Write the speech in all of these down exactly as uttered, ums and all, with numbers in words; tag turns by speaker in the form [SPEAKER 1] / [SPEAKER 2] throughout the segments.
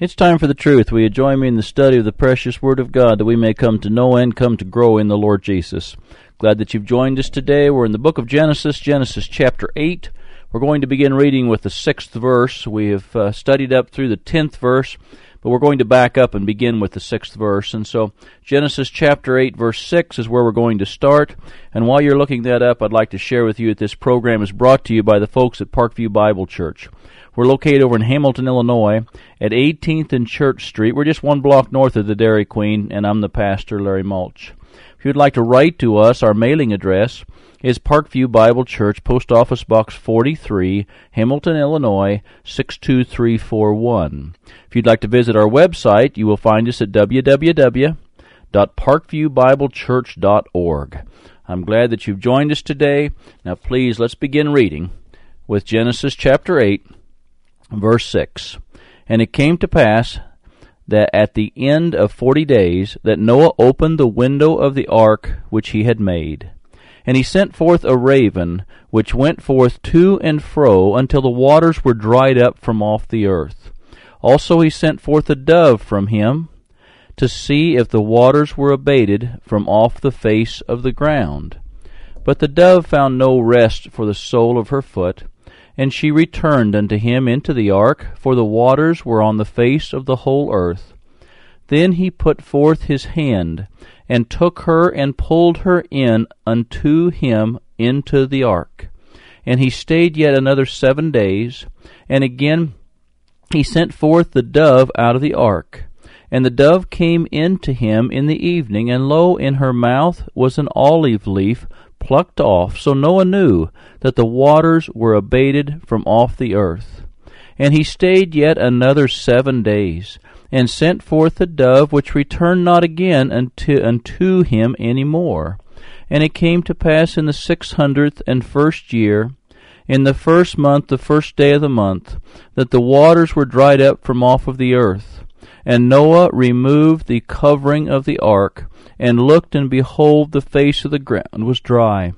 [SPEAKER 1] It's time for the truth. Will you join me in the study of the precious Word of God that we may come to know and come to grow in the Lord Jesus? Glad that you've joined us today. We're in the book of Genesis, Genesis chapter eight. We're going to begin reading with the sixth verse. We have uh, studied up through the tenth verse, but we're going to back up and begin with the sixth verse. And so Genesis chapter eight, verse six is where we're going to start. And while you're looking that up, I'd like to share with you that this program is brought to you by the folks at Parkview Bible Church. We're located over in Hamilton, Illinois, at eighteenth and Church Street. We're just one block north of the Dairy Queen, and I'm the pastor, Larry Mulch. If you'd like to write to us, our mailing address is Parkview Bible Church, Post Office Box forty-three, Hamilton, Illinois, six two three four one. If you'd like to visit our website, you will find us at w w w dot parkview bible church dot org. I'm glad that you've joined us today. Now please, let's begin reading with Genesis chapter eight, verse six. And it came to pass that at the end of forty days that Noah opened the window of the ark which he had made. And he sent forth a raven, which went forth to and fro until the waters were dried up from off the earth. Also he sent forth a dove from him, to see if the waters were abated from off the face of the ground. But the dove found no rest for the sole of her foot, and she returned unto him into the ark, for the waters were on the face of the whole earth. Then he put forth his hand, and took her, and pulled her in unto him into the ark. And he stayed yet another seven days, and again he sent forth the dove out of the ark. And the dove came in to him in the evening, and lo, in her mouth was an olive leaf plucked off. So Noah knew that the waters were abated from off the earth. And he stayed yet another seven days, and sent forth the dove, which returned not again unto, unto him any more. And it came to pass in the six hundredth and first year, in the first month, the first day of the month, that the waters were dried up from off of the earth. And Noah removed the covering of the ark, and looked, and behold, the face of the ground was dry.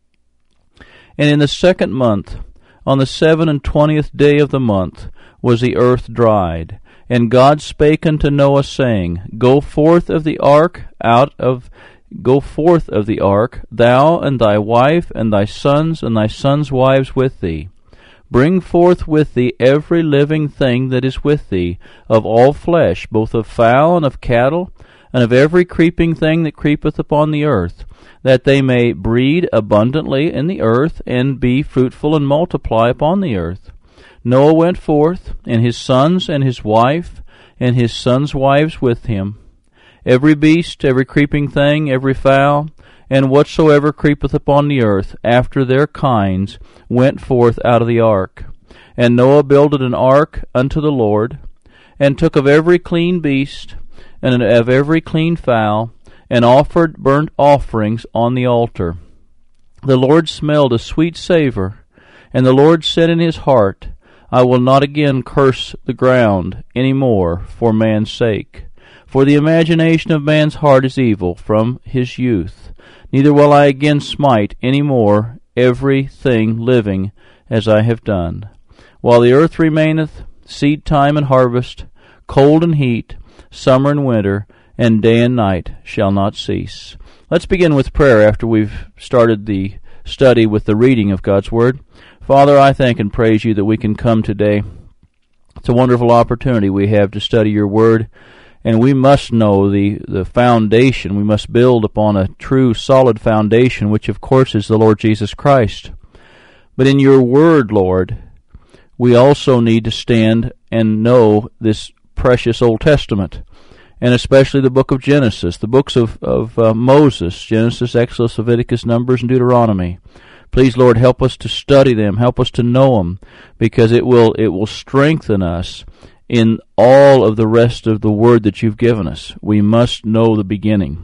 [SPEAKER 1] And in the second month, on the seven and twentieth day of the month, was the earth dried. And God spake unto Noah, saying, Go forth of the ark out of Go forth of the ark, thou and thy wife, and thy sons, and thy sons' wives with thee. Bring forth with thee every living thing that is with thee, of all flesh, both of fowl and of cattle, and of every creeping thing that creepeth upon the earth, that they may breed abundantly in the earth, and be fruitful and multiply upon the earth. Noah went forth, and his sons, and his wife, and his sons' wives with him. Every beast, every creeping thing, every fowl, and whatsoever creepeth upon the earth, after their kinds, went forth out of the ark. And Noah builded an ark unto the Lord, and took of every clean beast, and of every clean fowl, and offered burnt offerings on the altar. The Lord smelled a sweet savour, and the Lord said in his heart, I will not again curse the ground any more for man's sake. For the imagination of man's heart is evil from his youth. Neither will I again smite any more every thing living as I have done. While the earth remaineth, seed time and harvest, cold and heat, summer and winter, and day and night shall not cease. Let's begin with prayer after we've started the study with the reading of God's Word. Father, I thank and praise you that we can come today. It's a wonderful opportunity we have to study your Word, and we must know the, the foundation. We must build upon a true, solid foundation, which of course is the Lord Jesus Christ. But in your Word, Lord, we also need to stand and know this precious Old Testament, and especially the book of Genesis, the books of, of uh, Moses, Genesis, Exodus, Leviticus, Numbers, and Deuteronomy. Please, Lord, help us to study them, help us to know them, because it will it will strengthen us in all of the rest of the Word that you've given us. We must know the beginning.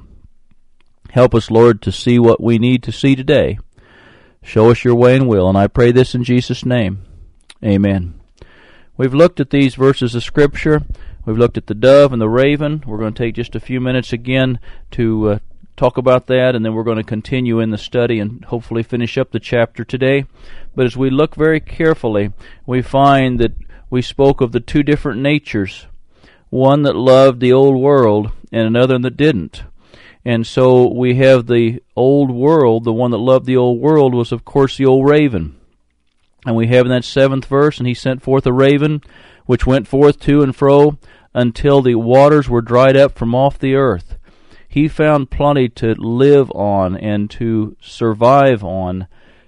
[SPEAKER 1] Help us, Lord, to see what we need to see today. Show us your way and will, and I pray this in Jesus' name. Amen. We've looked at these verses of Scripture. We've looked at the dove and the raven. We're going to take just a few minutes again to uh, talk about that, and then we're going to continue in the study and hopefully finish up the chapter today. But as we look very carefully, we find that we spoke of the two different natures one that loved the old world and another that didn't. And so we have the old world. The one that loved the old world was, of course, the old raven. And we have in that seventh verse, and he sent forth a raven, which went forth to and fro until the waters were dried up from off the earth. He found plenty to live on and to survive on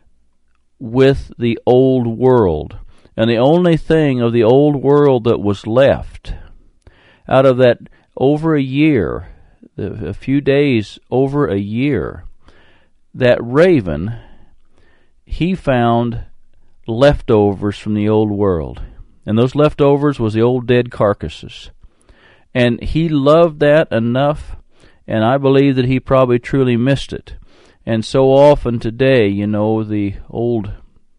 [SPEAKER 1] with the old world. And the only thing of the old world that was left out of that over a year, a few days over a year, that raven, he found leftovers from the old world. And those leftovers was the old dead carcasses. And he loved that enough, and I believe that he probably truly missed it. And so often today, you know, the old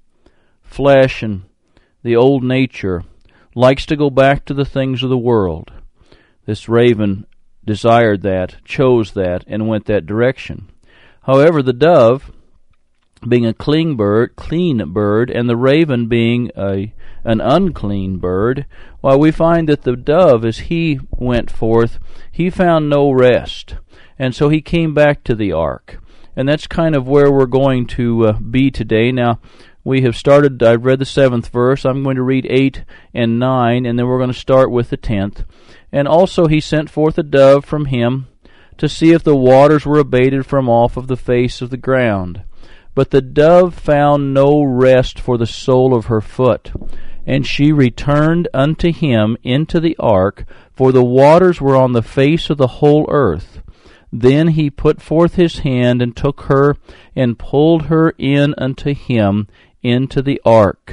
[SPEAKER 1] flesh and the old nature likes to go back to the things of the world. This raven desired that, chose that, and went that direction. However, the dove, being a clean bird, clean bird, and the raven being a an unclean bird, while we find that the dove, as he went forth, he found no rest, and so he came back to the ark. And that's kind of where we're going to uh, be today. Now, we have started, I've read the seventh verse, I'm going to read eight and nine, and then we're going to start with the tenth. And also he sent forth a dove from him to see if the waters were abated from off of the face of the ground. But the dove found no rest for the sole of her foot. And she returned unto him into the ark, for the waters were on the face of the whole earth. Then he put forth his hand, and took her, and pulled her in unto him into the ark.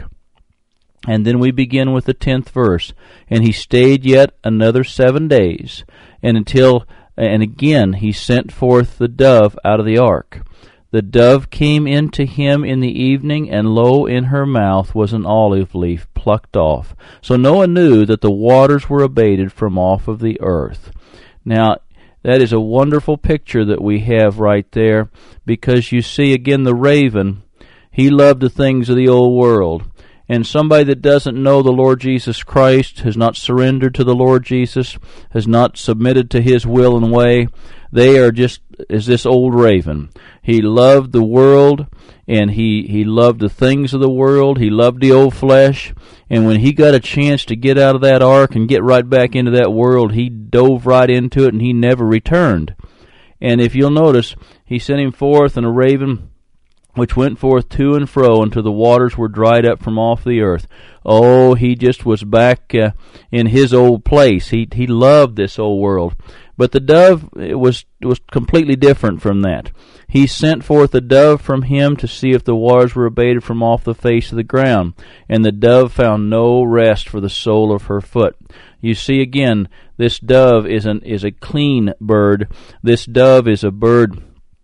[SPEAKER 1] And then we begin with the tenth verse. And he stayed yet another seven days, and until and again he sent forth the dove out of the ark. The dove came in to him in the evening, and lo, in her mouth was an olive leaf plucked off. So Noah knew that the waters were abated from off of the earth. Now, that is a wonderful picture that we have right there, because you see again the raven, he loved the things of the old world. And somebody that doesn't know the Lord Jesus Christ, has not surrendered to the Lord Jesus, has not submitted to his will and way, they are just as this old raven. He loved the world, and he, he loved the things of the world. He loved the old flesh. And when he got a chance to get out of that ark and get right back into that world, he dove right into it, and he never returned. And if you'll notice, he sent him forth, and a raven which went forth to and fro until the waters were dried up from off the earth. Oh, he just was back uh, in his old place. He he loved this old world. But the dove it was was completely different from that. He sent forth a dove from him to see if the waters were abated from off the face of the ground. And the dove found no rest for the sole of her foot. You see again, this dove is an is a clean bird. This dove is a bird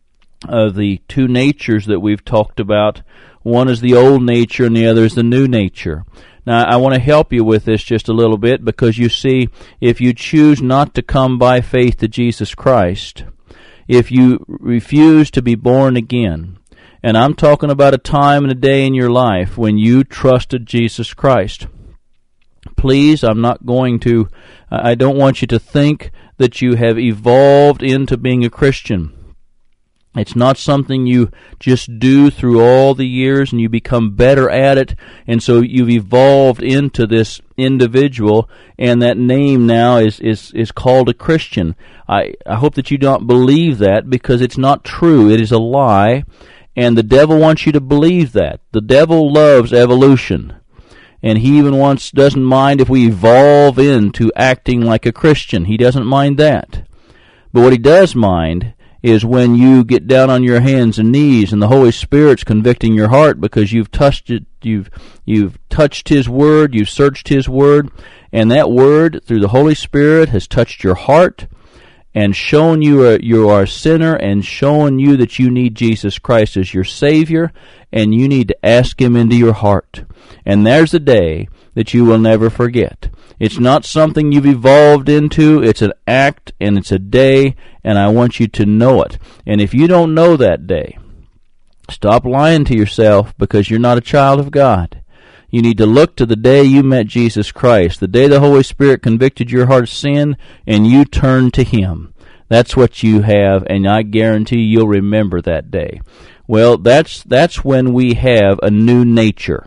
[SPEAKER 1] of the two natures that we've talked about. One is the old nature and the other is the new nature. Now, I want to help you with this just a little bit, because you see, if you choose not to come by faith to Jesus Christ, if you refuse to be born again, and I'm talking about a time and a day in your life when you trusted Jesus Christ, please, I'm not going to, I don't want you to think that you have evolved into being a Christian. It's not something you just do through all the years and you become better at it, and so you've evolved into this individual, and that name now is, is, is called a Christian. I, I hope that you don't believe that, because it's not true. It is a lie, and the devil wants you to believe that. The devil loves evolution, and he even wants doesn't mind if we evolve into acting like a Christian. He doesn't mind that. But what he does mind is when you get down on your hands and knees and the Holy Spirit's convicting your heart because you've touched it, you've you've touched His Word, you've searched His Word, and that Word through the Holy Spirit has touched your heart and shown you are, you are a sinner, and shown you that you need Jesus Christ as your Savior, and you need to ask Him into your heart. And there's a day that you will never forget. It's not something you've evolved into. It's an act, and it's a day, and I want you to know it. And if you don't know that day, stop lying to yourself, because you're not a child of God. You need to look to the day you met Jesus Christ, the day the Holy Spirit convicted your heart of sin, and you turned to Him. That's what you have, and I guarantee you'll remember that day. Well, that's that's when we have a new nature.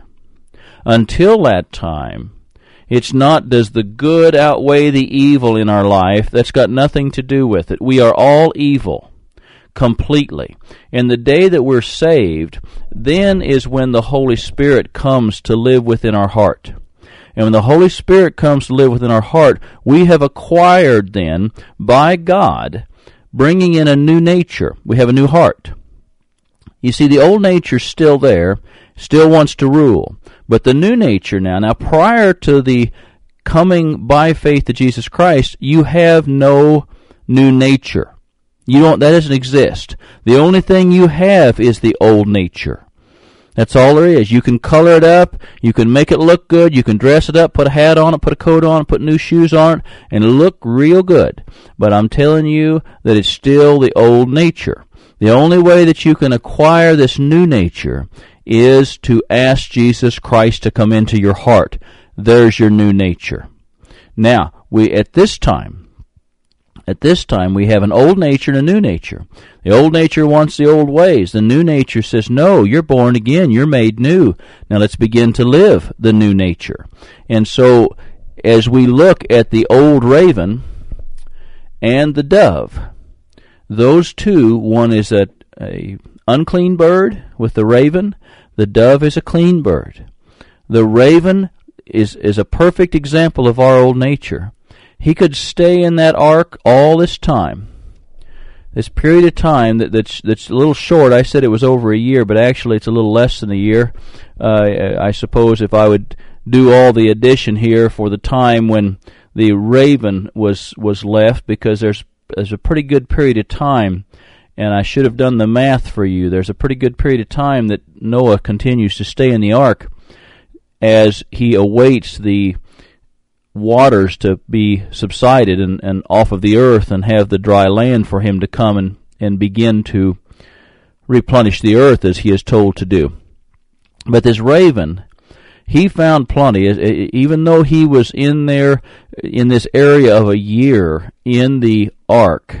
[SPEAKER 1] Until that time, it's not, does the good outweigh the evil in our life? That's got nothing to do with it. We are all evil, completely. And the day that we're saved, then is when the Holy Spirit comes to live within our heart. And when the Holy Spirit comes to live within our heart, we have acquired then, by God, bringing in a new nature. We have a new heart. You see, the old nature's still there, still wants to rule. But the new nature now, now prior to the coming by faith to Jesus Christ, you have no new nature. You don't, that doesn't exist. The only thing you have is the old nature. That's all there is. You can color it up, you can make it look good, you can dress it up, put a hat on it, put a coat on it, put new shoes on it, and look real good. But I'm telling you that it's still the old nature. The only way that you can acquire this new nature is to ask Jesus Christ to come into your heart. There's your new nature. Now, we at this time, at this time, we have an old nature and a new nature. The old nature wants the old ways. The new nature says, no, you're born again. You're made new. Now let's begin to live the new nature. And so, as we look at the old raven and the dove, those two, one is a, a unclean bird with the raven. The dove is a clean bird. The raven is, is a perfect example of our old nature. He could stay in that ark all this time. This period of time that, that's, that's a little short. I said it was over a year, but actually it's a little less than a year. Uh, I suppose if I would do all the addition here for the time when the raven was, was left, because there's, there's a pretty good period of time, and I should have done the math for you. There's a pretty good period of time that Noah continues to stay in the ark as he awaits the waters to be subsided and, and off of the earth and have the dry land for him to come and, and begin to replenish the earth as he is told to do. But this raven, he found plenty, even though he was in there in this area of a year in the ark.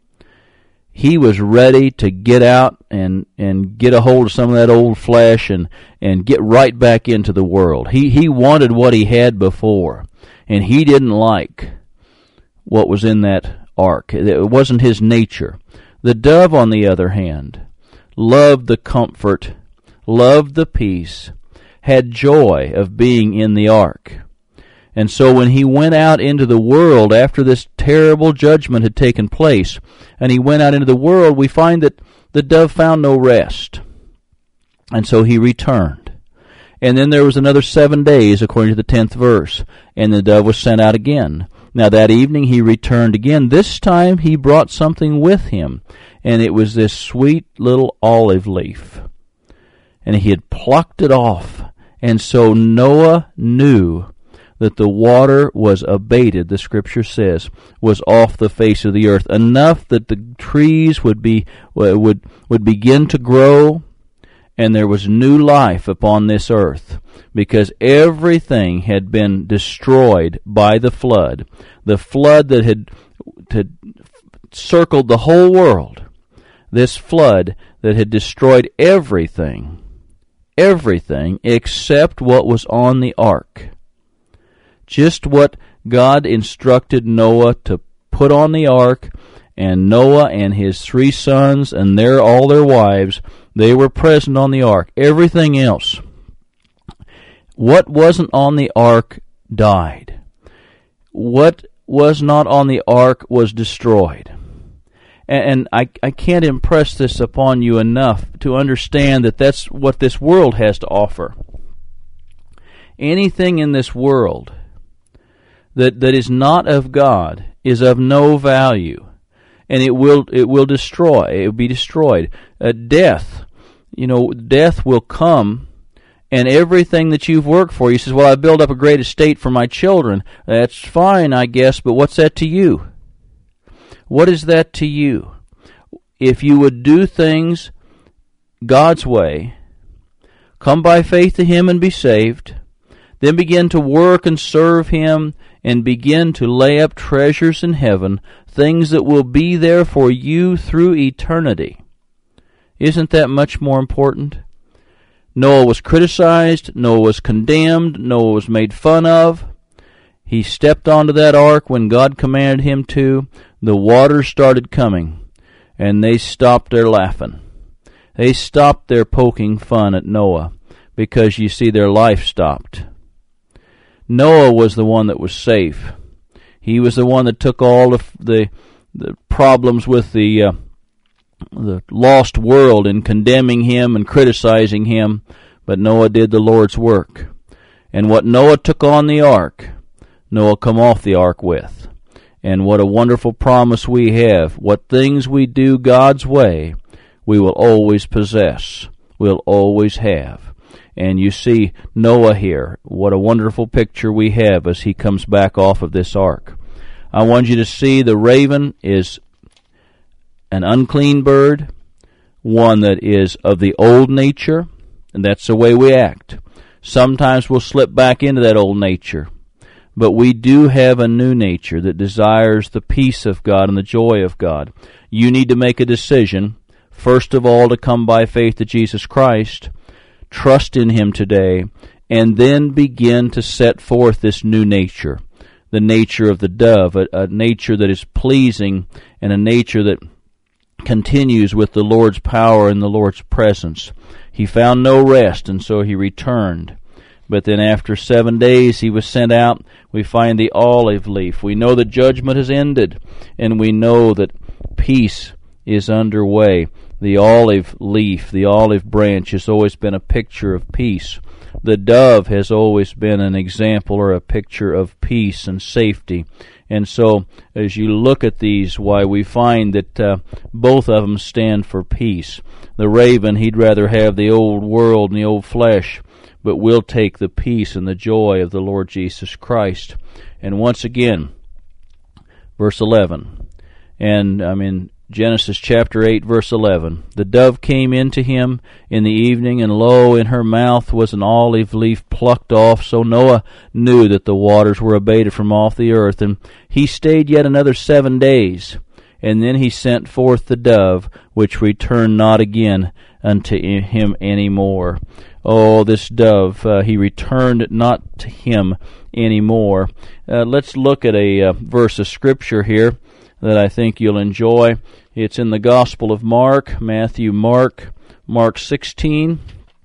[SPEAKER 1] He was ready to get out and, and get a hold of some of that old flesh and, and get right back into the world. He he wanted what he had before, and he didn't like what was in that ark. It wasn't his nature. The dove, on the other hand, loved the comfort, loved the peace, had joy of being in the ark. And so when he went out into the world after this terrible judgment had taken place, and he went out into the world, we find that the dove found no rest. And so he returned. And then there was another seven days, according to the tenth verse, and the dove was sent out again. Now that evening he returned again. This time he brought something with him, and it was this sweet little olive leaf. And he had plucked it off. And so Noah knew that the water was abated, the Scripture says, was off the face of the earth, enough that the trees would be would would begin to grow, and there was new life upon this earth, because everything had been destroyed by the flood, the flood that had, had circled the whole world, this flood that had destroyed everything, everything except what was on the ark. Just what God instructed Noah to put on the ark, and Noah and his three sons and their all their wives, they were present on the ark. Everything else, what wasn't on the ark, died. What was not on the ark was destroyed. And I, I can't impress this upon you enough to understand that that's what this world has to offer. Anything in this world that that is not of God is of no value, and it will it will destroy. It will be destroyed. Uh, death, you know, death will come, and everything that you've worked for. You says, "Well, I built up a great estate for my children." That's fine, I guess, but what's that to you? What is that to you? If you would do things God's way, come by faith to Him and be saved, Then begin to work and serve Him, and begin to lay up treasures in heaven, things that will be there for you through eternity. Isn't that much more important? Noah was criticized, Noah was condemned, Noah was made fun of. He stepped onto that ark when God commanded him to. The waters started coming, and they stopped their laughing. They stopped their poking fun at Noah, because you see their life stopped. Noah was the one that was safe. He was the one that took all the the, the problems with the uh, the lost world in condemning him and criticizing him, but Noah did the Lord's work. And what Noah took on the ark, Noah come off the ark with. And what a wonderful promise we have. What things we do God's way, we will always possess. We'll always have. And you see Noah here. What a wonderful picture we have as he comes back off of this ark. I want you to see the raven is an unclean bird, one that is of the old nature, and that's the way we act. Sometimes we'll slip back into that old nature, but we do have a new nature that desires the peace of God and the joy of God. You need to make a decision, first of all, to come by faith to Jesus Christ, trust in Him today, and then begin to set forth this new nature, the nature of the dove, a, a nature that is pleasing and a nature that continues with the Lord's power and the Lord's presence. He found no rest, and so he returned. But then after seven days he was sent out. We find the olive leaf. We know that judgment has ended, and we know that peace is underway. The olive leaf, the olive branch, has always been a picture of peace. The dove has always been an example or a picture of peace and safety. And so, as you look at these, why we find that uh, both of them stand for peace. The raven, he'd rather have the old world and the old flesh, but we'll take the peace and the joy of the Lord Jesus Christ. And once again, verse eleven, and I mean Genesis chapter eight, verse eleven. The dove came into him in the evening, and lo, in her mouth was an olive leaf plucked off. So Noah knew that the waters were abated from off the earth. And he stayed yet another seven days. And then he sent forth the dove, which returned not again unto him any more. Oh, this dove, uh, he returned not to him any more. Uh, let's look at a uh, verse of Scripture here that I think you'll enjoy. It's in the Gospel of Mark, Matthew, Mark, Mark sixteen,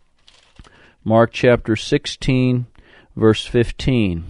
[SPEAKER 1] Mark chapter sixteen, verse fifteen.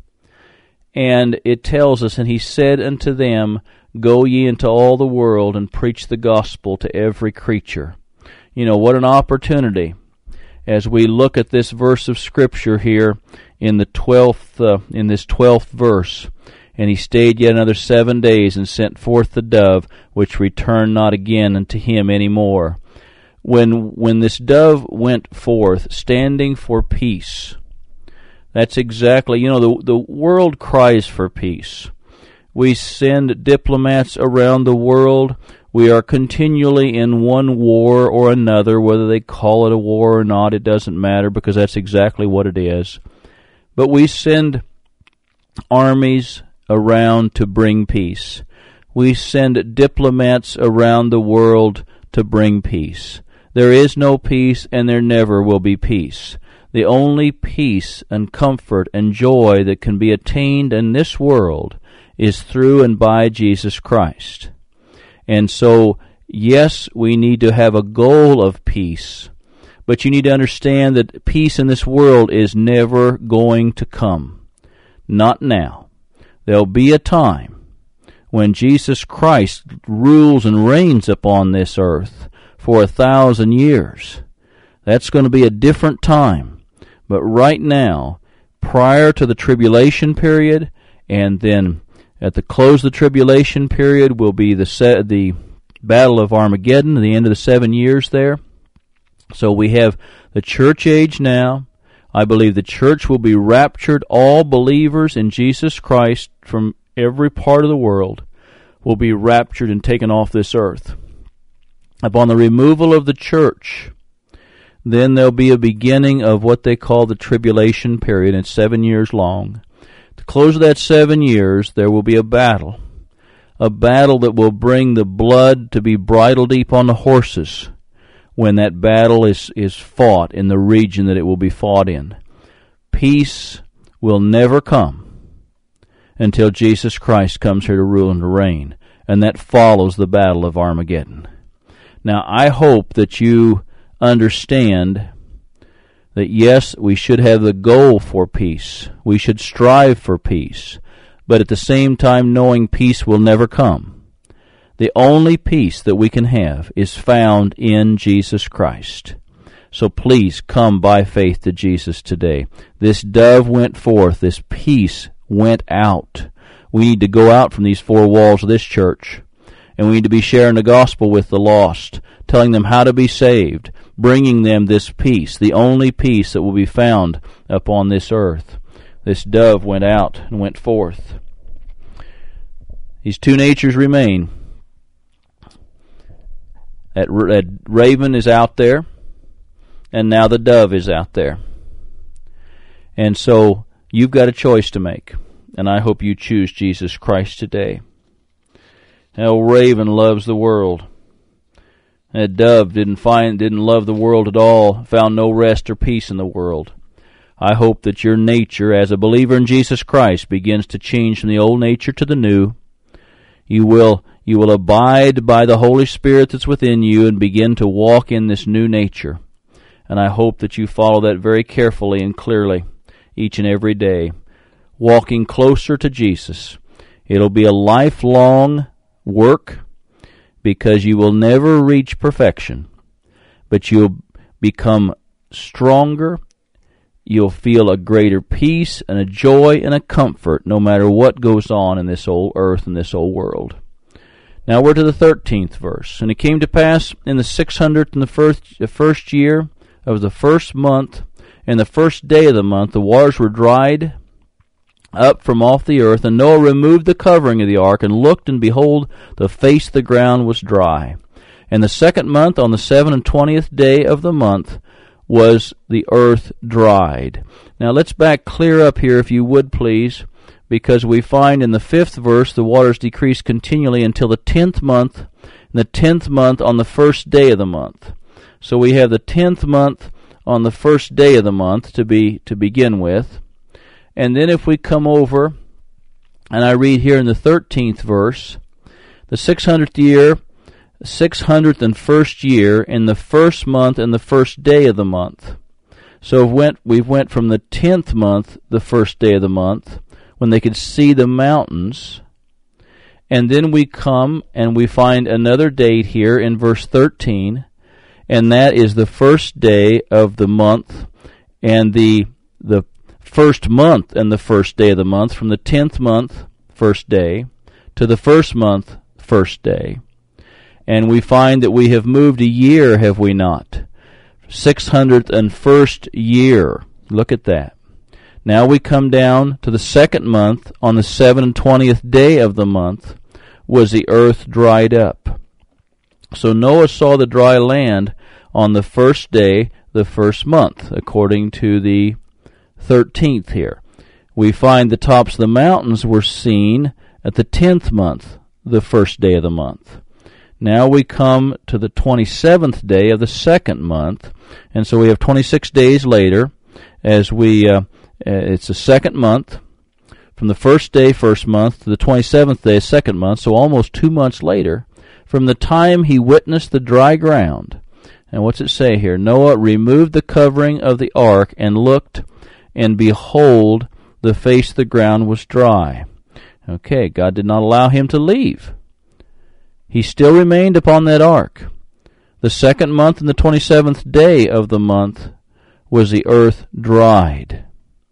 [SPEAKER 1] And it tells us, and he said unto them, Go ye into all the world and preach the gospel to every creature. You know, what an opportunity as we look at this verse of Scripture here in the twelfth, uh, in this twelfth verse. And he stayed yet another seven days, and sent forth the dove, which returned not again unto him any more. When when this dove went forth, standing for peace, that's exactly, you know, the the world cries for peace. We send diplomats around the world. We are continually in one war or another, whether they call it a war or not, it doesn't matter, because that's exactly what it is. But we send armies around to bring peace. We send diplomats around the world to bring peace. There is no peace, and there never will be peace. The only peace and comfort and joy that can be attained in this world is through and by Jesus Christ. And so, yes, we need to have a goal of peace, but you need to understand that peace in this world is never going to come. Not now. There'll be a time when Jesus Christ rules and reigns upon this earth for a thousand years. That's going to be a different time. But right now, prior to the tribulation period, and then at the close of the tribulation period will be the se- the Battle of Armageddon, the end of the seven years there. So we have the church age now. I believe the church will be raptured. All believers in Jesus Christ from every part of the world will be raptured and taken off this earth. Upon the removal of the church, Then there'll be a beginning of what they call the tribulation period. It's seven years long. At the close of that seven years, there will be a battle. A battle that will bring the blood to be bridle deep on the horses when that battle is, is fought in the region that it will be fought in. Peace will never come until Jesus Christ comes here to rule and to reign, and that follows the battle of Armageddon. Now, I hope that you understand that, yes, we should have the goal for peace. We should strive for peace, but at the same time knowing peace will never come. The only peace that we can have is found in Jesus Christ. So please come by faith to Jesus today. This dove went forth. This peace went out. We need to go out from these four walls of this church, and we need to be sharing the gospel with the lost, telling them how to be saved, bringing them this peace, the only peace that will be found upon this earth. This dove went out and went forth. These two natures remain. That, that raven is out there, and now the dove is out there. And so you've got a choice to make, and I hope you choose Jesus Christ today. That raven loves the world. That dove didn't find, didn't love the world at all, found no rest or peace in the world. I hope that your nature as a believer in Jesus Christ begins to change from the old nature to the new. You will, you will abide by the Holy Spirit that's within you and begin to walk in this new nature. And I hope that you follow that very carefully and clearly each and every day, walking closer to Jesus. It'll be a lifelong work, because you will never reach perfection, but you'll become stronger. You'll feel a greater peace and a joy and a comfort no matter what goes on in this old earth and this old world. Now we're to the thirteenth verse. And it came to pass in the six hundredth and the first, the first year of the first month, and the first day of the month, the waters were dried up from off the earth, and Noah removed the covering of the ark, and looked, and behold, the face of the ground was dry. And the second month, on the seven and twentieth day of the month, was the earth dried. Now let's back clear up here, if you would please, because we find in the fifth verse the waters decreased continually until the tenth month, and the tenth month on the first day of the month. So we have the tenth month on the first day of the month to be to begin with. And then if we come over, and I read here in the thirteenth verse, the six hundredth year, six hundredth and first year, in the first month and the first day of the month. So we went, we went from the tenth month, the first day of the month, when they could see the mountains. And then we come and we find another date here in verse thirteen, and that is the first day of the month, and the the first month and the first day of the month, from the tenth month, first day, to the first month, first day. And we find that we have moved a year, have we not? six hundredth and first year. Look at that. Now we come down to the second month. On the seven and twentieth day of the month was the earth dried up. So Noah saw the dry land on the first day, the first month, according to the thirteenth here. We find the tops of the mountains were seen at the tenth month, the first day of the month. Now we come to the twenty-seventh day of the second month, and so we have twenty-six days later, as we, uh, it's the second month, from the first day, first month, to the twenty-seventh day, second month, so almost two months later, from the time he witnessed the dry ground. And what's it say here? Noah removed the covering of the ark and looked, and behold, the face of the ground was dry. Okay, God did not allow him to leave. He still remained upon that ark. The second month and the twenty-seventh day of the month was the earth dried.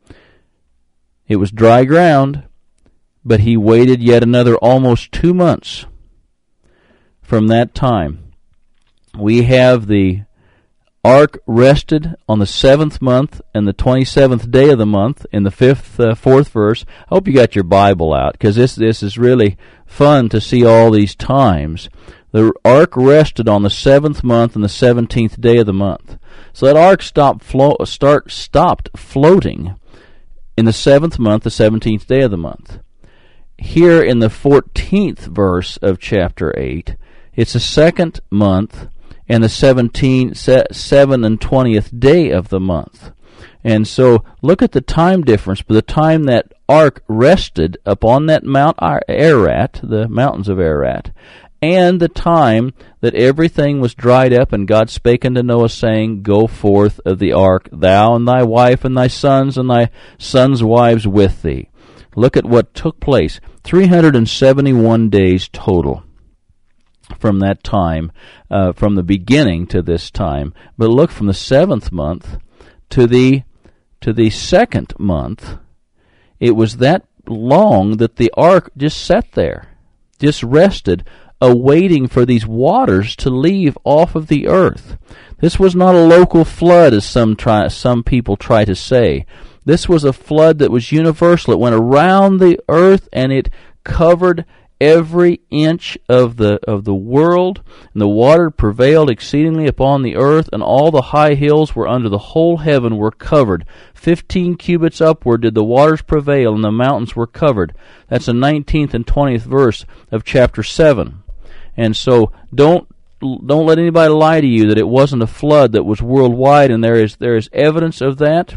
[SPEAKER 1] It was dry ground, but he waited yet another almost two months from that time. We have the ark rested on the seventh month and the twenty-seventh day of the month in the fifth, uh, fourth verse. I hope you got your Bible out, because this, this is really fun to see all these times The ark rested on the seventh month and the seventeenth day of the month. So that ark stopped, flo- start, stopped floating in the seventh month, the seventeenth day of the month. Here in the fourteenth verse of chapter eight, it's the second month and the seventeenth, seven and twentieth day of the month. And so look at the time difference. By the time that ark rested upon that Mount Ararat, the mountains of Ararat, and the time that everything was dried up, and God spake unto Noah, saying, Go forth of the ark, thou and thy wife and thy sons and thy sons' wives with thee. Look at what took place. three hundred seventy-one days total from that time, uh, from the beginning to this time. But look, from the seventh month to the to the second month, it was that long that the ark just sat there, just rested, awaiting for these waters to leave off of the earth. This was not a local flood, as some try, some people try to say. This was a flood that was universal. It went around the earth, and it covered every inch of the of the world, and the water prevailed exceedingly upon the earth, and all the high hills were under the whole heaven were covered. Fifteen cubits upward did the waters prevail, and the mountains were covered. That's the nineteenth and twentieth verse of chapter seven. And so don't don't let anybody lie to you that it wasn't a flood that was worldwide, and there is there is evidence of that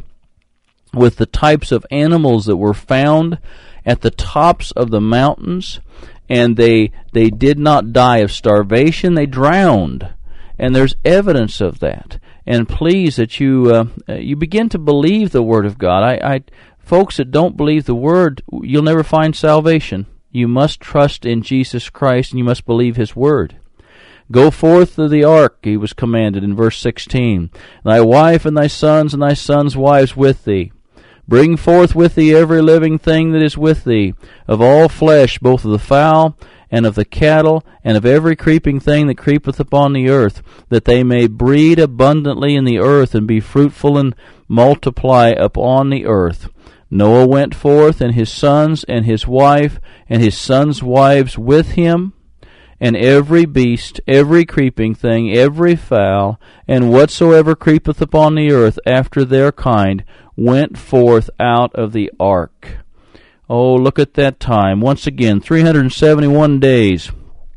[SPEAKER 1] with the types of animals that were found at the tops of the mountains. And they they did not die of starvation, they drowned. And there's evidence of that. And please, that you uh, you begin to believe the Word of God. I, I folks that don't believe the Word, you'll never find salvation. You must trust in Jesus Christ, and you must believe His Word. Go forth of the ark, he was commanded in verse sixteen. Thy wife and thy sons and thy sons' wives with thee. Bring forth with thee every living thing that is with thee, of all flesh, both of the fowl and of the cattle, and of every creeping thing that creepeth upon the earth, that they may breed abundantly in the earth, and be fruitful and multiply upon the earth. Noah went forth, and his sons, and his wife, and his sons' wives with him, and every beast, every creeping thing, every fowl, and whatsoever creepeth upon the earth after their kind, went forth out of the ark. Oh, look at that time. Once again, three hundred seventy-one days,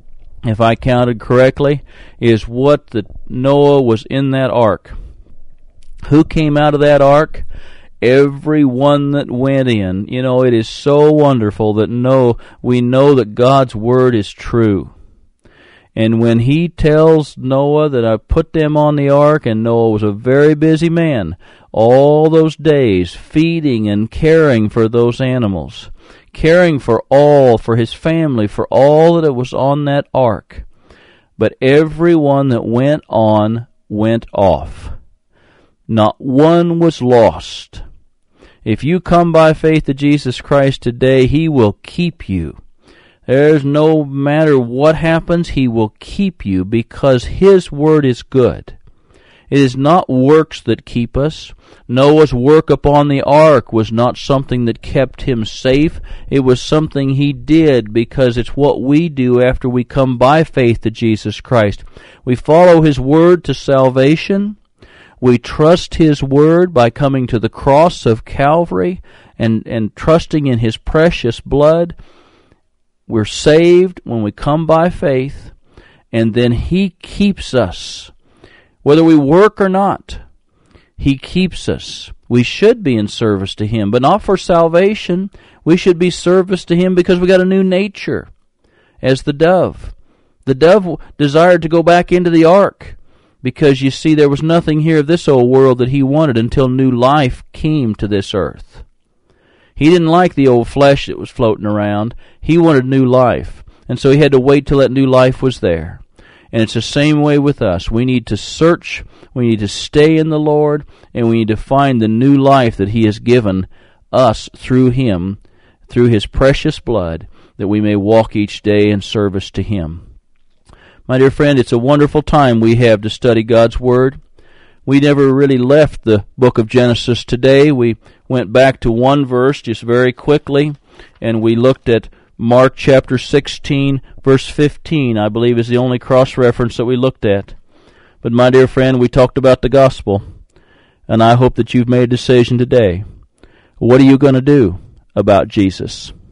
[SPEAKER 1] if I counted correctly, is what the Noah was in that ark. Who came out of that ark? Everyone that went in. You know, it is so wonderful that know we know that God's Word is true. And when he tells Noah that I put them on the ark, and Noah was a very busy man, all those days feeding and caring for those animals, caring for all, for his family, for all that it was on that ark. But everyone that went on went off. Not one was lost. If you come by faith to Jesus Christ today, He will keep you. There's no matter what happens, He will keep you because His Word is good. It is not works that keep us. Noah's work upon the ark was not something that kept him safe. It was something he did because it's what we do after we come by faith to Jesus Christ. We follow His Word to salvation. We trust His Word by coming to the cross of Calvary and, and trusting in His precious blood. We're saved when we come by faith, and then He keeps us. Whether we work or not, He keeps us. We should be in service to Him, but not for salvation. We should be service to Him because we got a new nature, as the dove. The dove desired to go back into the ark because, you see, there was nothing here of this old world that he wanted until new life came to this earth. He didn't like the old flesh that was floating around. He wanted new life, and so he had to wait till that new life was there. And it's the same way with us. We need to search, we need to stay in the Lord, and we need to find the new life that He has given us through Him, through His precious blood, that we may walk each day in service to Him. My dear friend, it's a wonderful time we have to study God's Word. We never really left the book of Genesis today. We went back to one verse just very quickly, and we looked at Mark chapter sixteen, verse fifteen, I believe, is the only cross-reference that we looked at. But my dear friend, we talked about the gospel, and I hope that you've made a decision today. What are you going to do about Jesus?